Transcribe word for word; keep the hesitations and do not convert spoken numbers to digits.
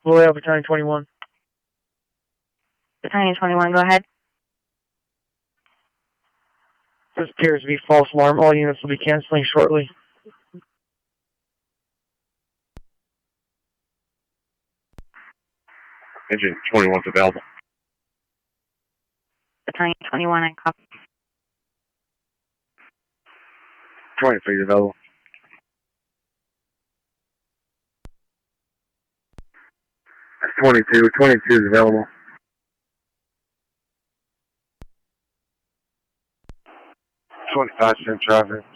Lily out Battalion twenty-one. Battalion twenty-one, go ahead. This appears to be false alarm. All units will be canceling shortly. Engine twenty-one's available. Battalion twenty-one, I copy. twenty-three is available. twenty-two, twenty-two is available. twenty-five, same traffic.